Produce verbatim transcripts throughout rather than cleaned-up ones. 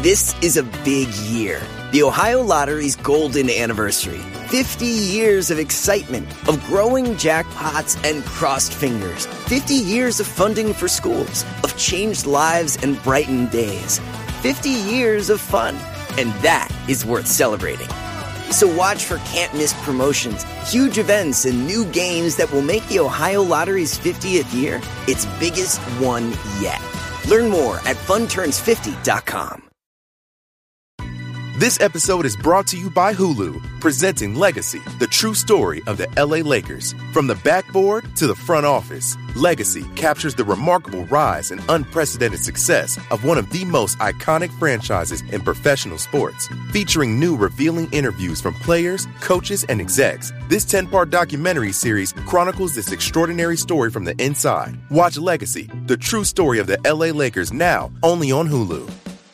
This is a big year. The Ohio Lottery's golden anniversary. fifty years of excitement, of growing jackpots and crossed fingers. fifty years of funding for schools, of changed lives and brightened days. fifty years of fun. And that is worth celebrating. So watch for can't-miss promotions, huge events, and new games that will make the Ohio Lottery's fiftieth year its biggest one yet. Learn more at fun turns fifty dot com. This episode is brought to you by Hulu, presenting Legacy, the true story of the L A Lakers. From the backboard to the front office, Legacy captures the remarkable rise and unprecedented success of one of the most iconic franchises in professional sports. Featuring new revealing interviews from players, coaches, and execs, this ten-part documentary series chronicles this extraordinary story from the inside. Watch Legacy, the true story of the L A Lakers, now only on Hulu.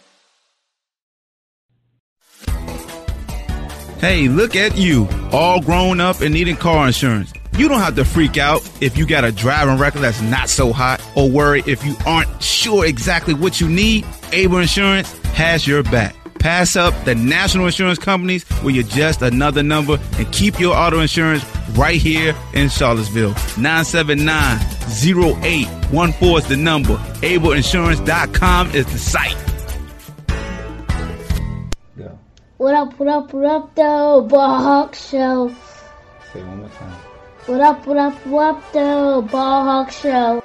Hey, look at you, all grown up and needing car insurance. You don't have to freak out if you got a driving record that's not so hot, or worry if you aren't sure exactly what you need. Able Insurance has your back. Pass up the national insurance companies where you're just another number, and keep your auto insurance right here in Charlottesville. nine seven nine, zero eight one four is the number. able insurance dot com is the site. What up, what up, what up, though, Ball Hawk Show. Say it one more time. What up, what up, what up, though, Ball Hawk Show.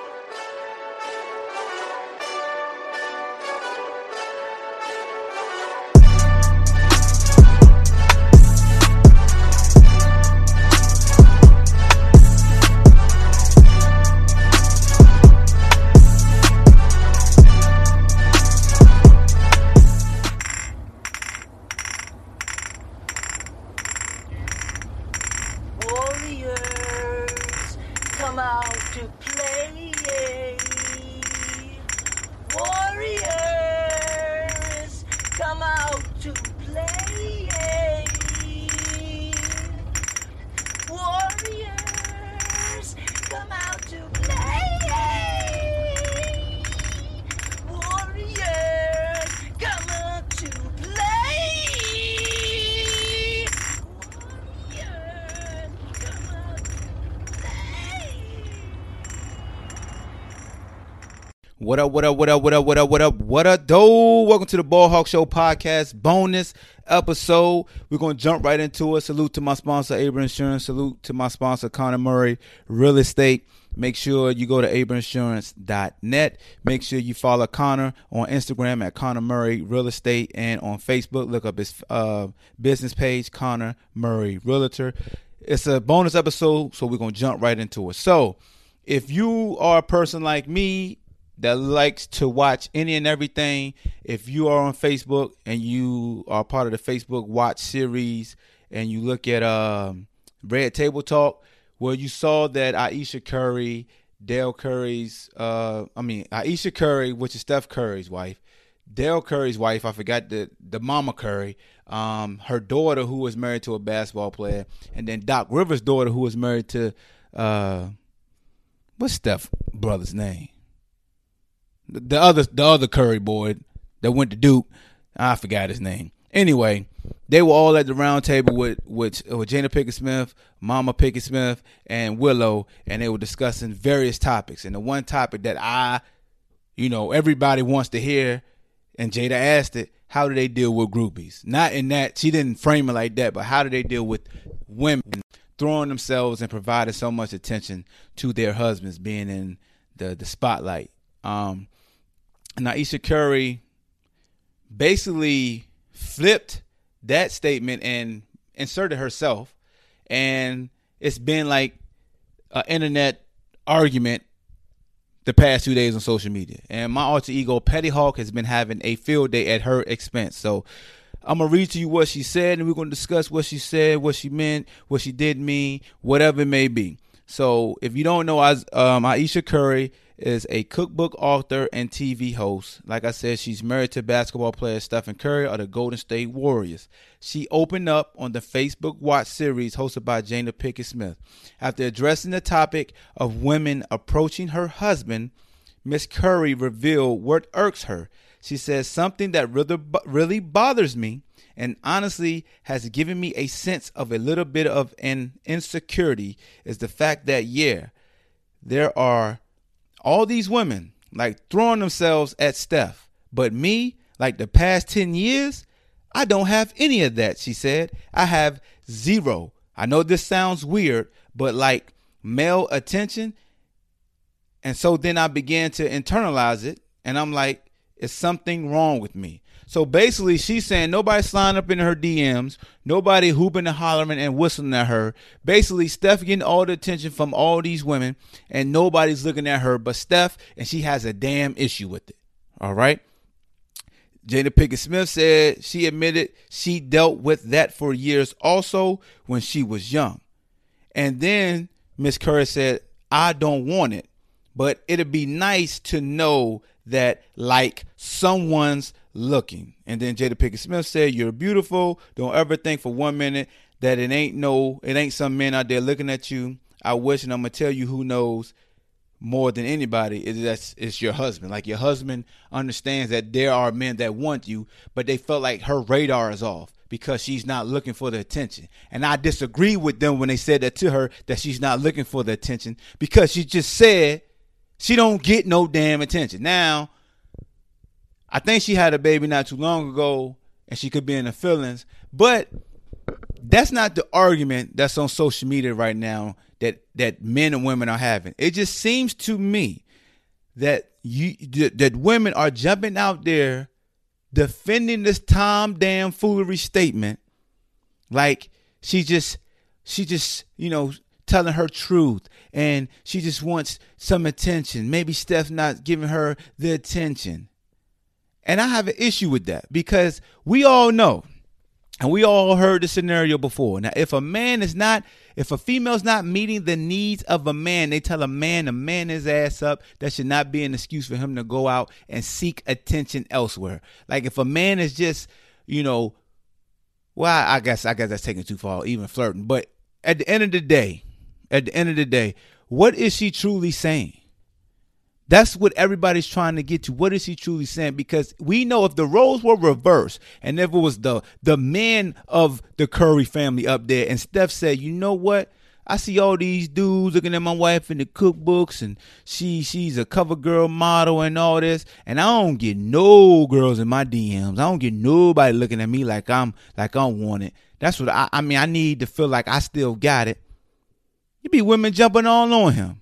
What up, what up, what up, what up, what up, what up, what up, though? Welcome to the Ball Hawk Show podcast bonus episode. We're going to jump right into it. Salute to my sponsor, Able Insurance. Salute to my sponsor, Connor Murray Real Estate. Make sure you go to able insurance dot net. Make sure you follow Connor on Instagram at Connor Murray Real Estate, and on Facebook, look up his uh, business page, Connor Murray Realtor. It's a bonus episode, so we're going to jump right into it. So if you are a person like me that likes to watch any and everything, if you are on Facebook and you are part of the Facebook Watch series and you look at um, Red Table Talk, where you saw that Ayesha Curry, Dale Curry's, uh, I mean, Ayesha Curry, which is Steph Curry's wife, Dale Curry's wife, I forgot the, the mama Curry, um, her daughter who was married to a basketball player, and then Doc Rivers' daughter who was married to, uh, what's Steph's brother's name? The other the other Curry boy that went to Duke, I forgot his name. Anyway, they were all at the round table with, with, with Jada Pinkett Smith, Mama Pinkett Smith, and Willow, and they were discussing various topics. And the one topic that I, you know, everybody wants to hear, and Jada asked it, how do they deal with groupies? Not in that, she didn't frame it like that, but how do they deal with women throwing themselves and providing so much attention to their husbands being in the, the spotlight? Um, and Ayesha Curry basically flipped that statement and inserted herself, and it's been like an internet argument the past two days on social media. And my alter ego, Petty Hawk, has been having a field day at her expense. So I'm going to read to you what she said, and we're going to discuss what she said, what she meant, what she did mean, whatever it may be. So if you don't know, um, Ayesha Curry is a cookbook author and T V host. Like I said, she's married to basketball player Stephen Curry of the Golden State Warriors. She opened up on the Facebook Watch series hosted by Jada Pinkett Smith. After addressing the topic of women approaching her husband, Miss Curry revealed what irks her. She says, something that really, really bothers me and honestly has given me a sense of a little bit of an insecurity is the fact that, yeah, there are all these women like throwing themselves at Steph. But me, like the past ten years, I don't have any of that, she said. I have zero. I know this sounds weird, but like male attention. And so then I began to internalize it. And I'm like, is something wrong with me? So basically she's saying nobody sliding up in her D Ms, nobody hooping and hollering and whistling at her. Basically Steph getting all the attention from all these women and nobody's looking at her but Steph, and she has a damn issue with it. All right. Jada Pinkett Smith said she admitted she dealt with that for years also when she was young. And then Miss Curry said, I don't want it, but it'd be nice to know that like someone's looking. And then Jada Pinkett Smith said, you're beautiful. Don't ever think for one minute that it ain't no, it ain't some men out there looking at you. I wish, and I'm going to tell you who knows more than anybody is that's it's your husband. Like your husband understands that there are men that want you, but they felt like her radar is off because she's not looking for the attention. And I disagree with them when they said that to her, that she's not looking for the attention because she just said she don't get no damn attention. Now, I think she had a baby not too long ago and she could be in the feelings, but that's not the argument that's on social media right now that, that men and women are having. It just seems to me that you that women are jumping out there defending this Tom damn foolery statement like she just she just, you know, telling her truth and she just wants some attention. Maybe Steph's not giving her the attention. And I have an issue with that because we all know and we all heard the scenario before. Now, if a man is not, if a female's not meeting the needs of a man, they tell a man to man his ass up. That should not be an excuse for him to go out and seek attention elsewhere. Like if a man is just, you know, well, I guess, I guess that's taking too far, even flirting. But at the end of the day, at the end of the day, what is she truly saying? That's what everybody's trying to get to. What is he truly saying? Because we know if the roles were reversed and if it was the the men of the Curry family up there and Steph said, you know what? I see all these dudes looking at my wife in the cookbooks and she she's a cover girl model and all this. And I don't get no girls in my D Ms. I don't get nobody looking at me like I'm like I'm wanted. That's what I, I mean. I need to feel like I still got it. You be women jumping all on him.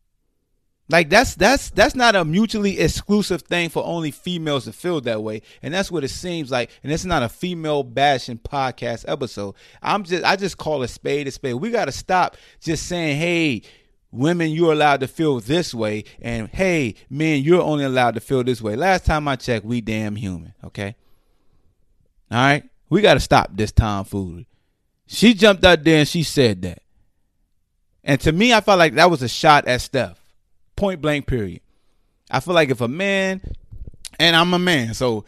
Like that's that's that's not a mutually exclusive thing for only females to feel that way, and that's what it seems like. And it's not a female bashing podcast episode. I'm just I just call a spade a spade. We got to stop just saying, "Hey, women, you're allowed to feel this way," and "Hey, men, you're only allowed to feel this way." Last time I checked, we damn human. Okay, all right, we got to stop this tomfoolery. She jumped out there and she said that, and to me, I felt like that was a shot at Steph. Point blank, period. I feel like if a man, and I'm a man, so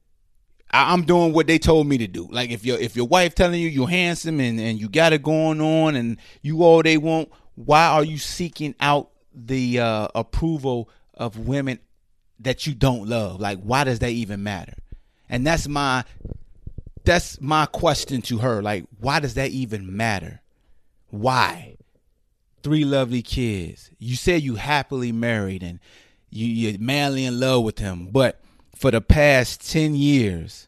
I, I'm doing what they told me to do. Like if your if your wife telling you you're handsome and, and you got it going on and you all they want, why are you seeking out the uh, approval of women that you don't love? Like, why does that even matter? And that's my that's my question to her. Like, why does that even matter? Why? Three lovely kids. You said you happily married and you, you're madly in love with him. But for the past ten years,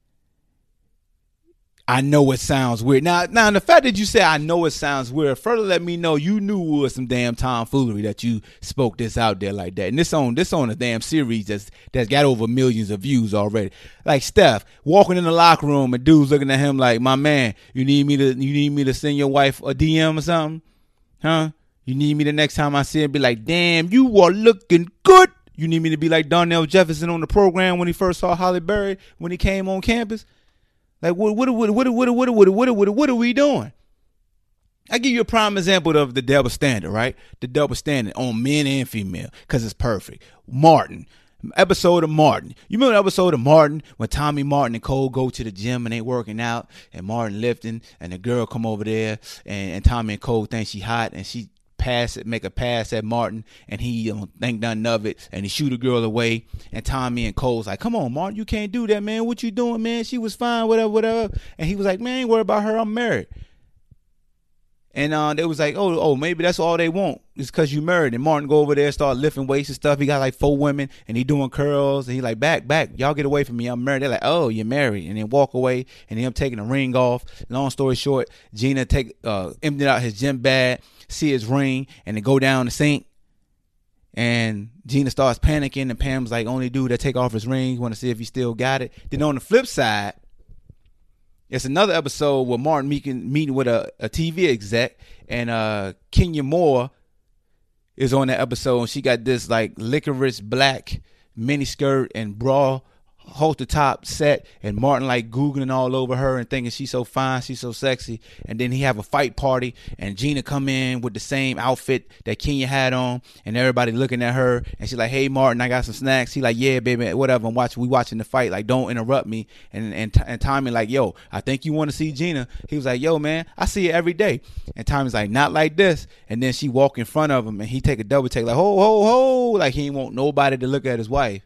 I know it sounds weird. Now, now the fact that you say I know it sounds weird, further let me know you knew it was some damn tomfoolery that you spoke this out there like that. And this on this on a damn series that's that's got over millions of views already. Like Steph walking in the locker room and dudes looking at him like, my man, you need me to you need me to send your wife a D M or something? Huh? You need me the next time I see him be like, damn, you are looking good. You need me to be like Darnell Jefferson on the program when he first saw Halle Berry when he came on campus. Like, what, what, what, what, what, what, what, what, what, what are we doing? I give you a prime example of the double standard, right? The double standard on men and female, because it's perfect. Martin. Episode of Martin. You remember the episode of Martin when Tommy Martin and Cole go to the gym and they working out and Martin lifting and the girl come over there and, and Tommy and Cole think she hot and she pass it, make a pass at Martin, and he don't think none of it, and he shoot a girl away. And Tommy and Cole's like, come on, Martin, you can't do that, man. What you doing, man? She was fine, whatever, whatever. And he was like, man, ain't worry about her. I'm married. And uh, they was like, oh, oh, maybe that's all they want. It's because you married. And Martin go over there, start lifting weights and stuff. He got like four women, and he doing curls. And he like, back, back. Y'all get away from me. I'm married. They're like, oh, you're married. And then walk away. And then him taking the ring off. Long story short, Gina take uh, emptied out his gym bag, see his ring, and then go down the sink. And Gina starts panicking. And Pam's like, only dude that take off his ring. Want to see if he still got it. Then on the flip side, it's another episode where Martin meeting, meeting with a, a T V exec, and uh, Kenya Moore is on that episode, and she got this like licorice black mini skirt and bra, halter top set, and Martin like Googling all over her and thinking she's so fine, she's so sexy. And then he have a fight party, and Gina come in with the same outfit that Kenya had on, and everybody looking at her, and she's like, hey Martin, I got some snacks. He like, yeah baby, whatever, I'm watching, we watching the fight, like don't interrupt me. And and, and Tommy like, yo, I think you want to see Gina. He was like, yo man, I see it every day. And Tommy's like, not like this. And then she walk in front of him, and he take a double take like, ho ho ho, like he ain't want nobody to look at his wife.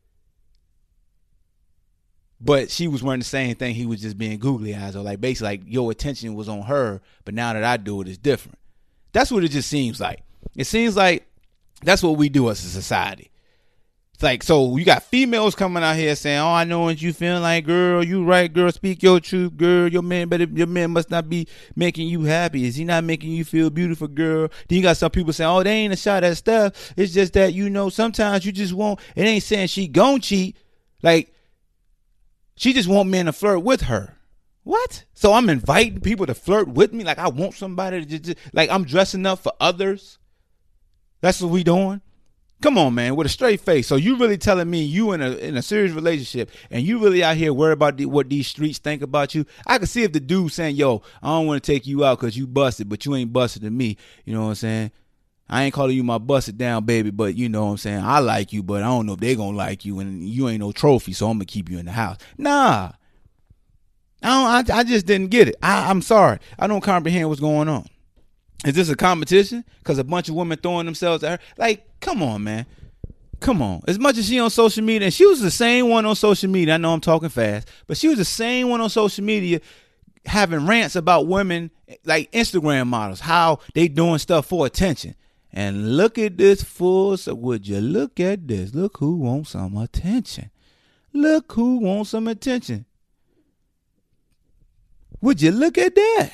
But she was wearing the same thing. He was just being googly eyes, or like basically like your attention was on her, but now that I do it, it's different. That's what it just seems like. It seems like that's what we do as a society. It's like, so you got females coming out here saying, oh, I know what you feel like, girl. You right, girl. Speak your truth, girl. Your man better, your man must not be making you happy. Is he not making you feel beautiful, girl? Then you got some people saying, oh, they ain't a shot at stuff. It's just that, you know, sometimes you just won't. It ain't saying she gon' cheat. Like, she just want men to flirt with her. What? So I'm inviting people to flirt with me? Like I want somebody to just, just like I'm dressing up for others? That's what we doing? Come on, man, with a straight face. So you really telling me you in a in a serious relationship and you really out here worried about the, what these streets think about you? I can see if the dude saying, yo, I don't want to take you out because you busted, but you ain't busted to me. You know what I'm saying? I ain't calling you my busted down baby, but you know what I'm saying? I like you, but I don't know if they gonna like you, and you ain't no trophy, so I'm gonna keep you in the house. Nah. I don't, I, I just didn't get it. I, I'm sorry. I don't comprehend what's going on. Is this a competition? Because a bunch of women throwing themselves at her? Like, come on, man. Come on. As much as she on social media, and she was the same one on social media. I know I'm talking fast, but she was the same one on social media having rants about women, like Instagram models, how they doing stuff for attention. And look at this fool. So would you look at this? Look who wants some attention. Look who wants some attention. Would you look at that?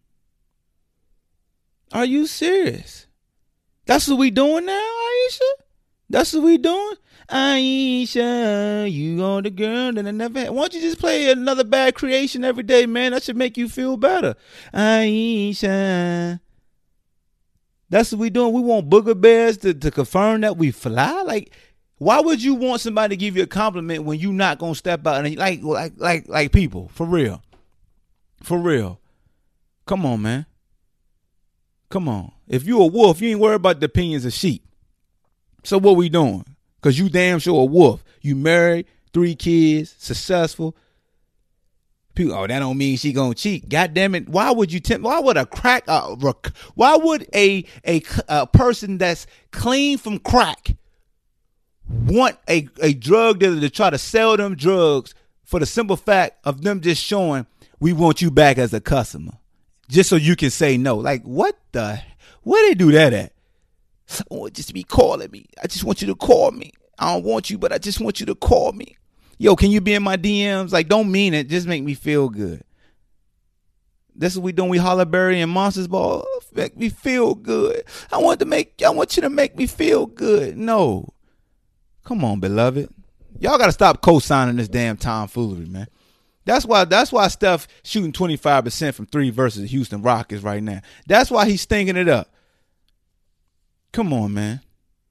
Are you serious? That's what we doing now, Aisha? That's what we doing? Aisha, you are the girl that I never had. Why don't you just play another Bad Creation every day, man? That should make you feel better. Aisha. That's what we doing. We want booger bears to, to confirm that we fly. Like, why would you want somebody to give you a compliment when you not gonna step out and like, like, like, like people? For real, for real. Come on, man. Come on. If you a wolf, you ain't worried about the opinions of sheep. So what we doing? Cause you damn sure a wolf. You married, three kids, successful. People, oh, that don't mean she gonna cheat. God damn it! Why would you tempt? Why would a crack? Uh, rec- why would a, a a person that's clean from crack want a a drug dealer to try to sell them drugs for the simple fact of them just showing we want you back as a customer, just so you can say no? Like what the? Where they do that at? Oh, just be calling me. I just want you to call me. I don't want you, but I just want you to call me. Yo, can you be in my D Ms? Like, don't mean it. Just make me feel good. This is what we doing. We Hollerberry and Monsters Ball. Make me feel good. I want to make. I want you to make me feel good. No, come on, beloved. Y'all got to stop co-signing this damn tomfoolery, man. That's why. That's why Steph shooting twenty-five percent from three versus Houston Rockets right now. That's why he's stinking it up. Come on, man.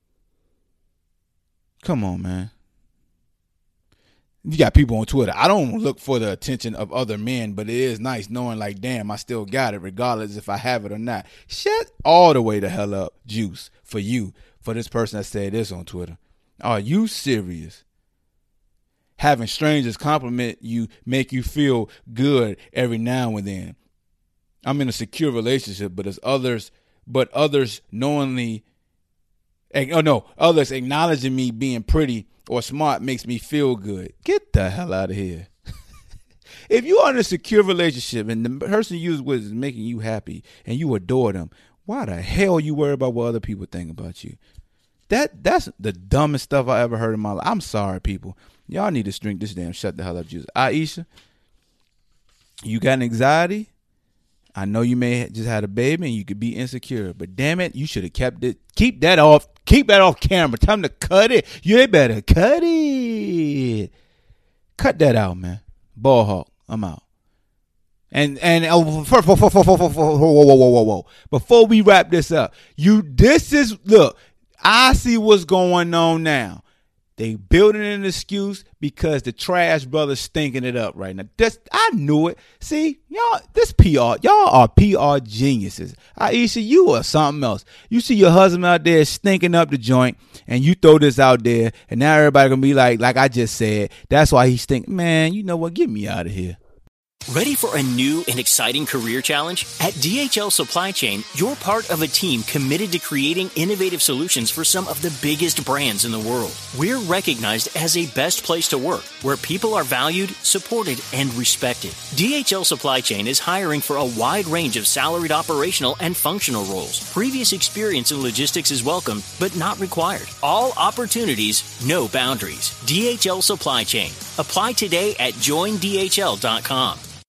Come on, man. You got people on Twitter. I don't look for the attention of other men, but it is nice knowing like, damn, I still got it regardless if I have it or not. Shut all the way the hell up, Juice, for you, for this person that said this on Twitter. Are you serious? Having strangers compliment you make you feel good every now and then. I'm in a secure relationship, but as others, but others knowingly, oh no, others acknowledging me being pretty or smart makes me feel good. Get the hell out of here. If you are in a secure relationship and the person you was with is making you happy and you adore them, why the hell you worry about what other people think about you? That that's the dumbest stuff I ever heard in my life. I'm sorry, people. Y'all need to drink this damn shut the hell up juice. Aisha, you got an anxiety? I know you may have just had a baby and you could be insecure, but damn it, you should have kept it. Keep that off. Keep that off camera. Tell them to cut it. You better cut it. Cut that out, man. Ball hawk. I'm out. And and oh, whoa, whoa, whoa, whoa, whoa, whoa, whoa, whoa. Before we wrap this up, you this is look. I see what's going on now. They building an excuse because the trash brother's stinking it up right now. That's, I knew it. See, y'all, this P R, y'all are P R geniuses. Aisha, you are something else. You see your husband out there stinking up the joint, and you throw this out there, and now everybody gonna be like, like I just said, that's why he stink. Man, you know what? Get me out of here. Ready for a new and exciting career challenge? At D H L Supply Chain, you're part of a team committed to creating innovative solutions for some of the biggest brands in the world. We're recognized as a best place to work, where people are valued, supported, and respected. D H L Supply Chain is hiring for a wide range of salaried operational and functional roles. Previous experience in logistics is welcome, but not required. All opportunities, no boundaries. D H L Supply Chain. Apply today at join D H L dot com.